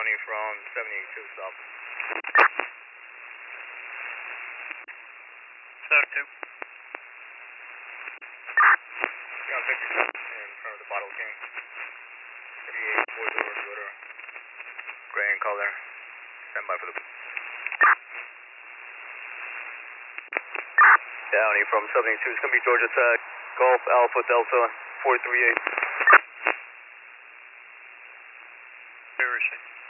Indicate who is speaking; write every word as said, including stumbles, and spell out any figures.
Speaker 1: Downey from seventy-two South.
Speaker 2: seventy-two.
Speaker 1: Got fifty-seven in front of the Bottle King. thirty-eight, four door, Toyota. Gray in color. Stand by for the... Downey from seventy-two. It's going to be Georgia Tech. Golf Alpha Delta four three eight.
Speaker 2: Where is she?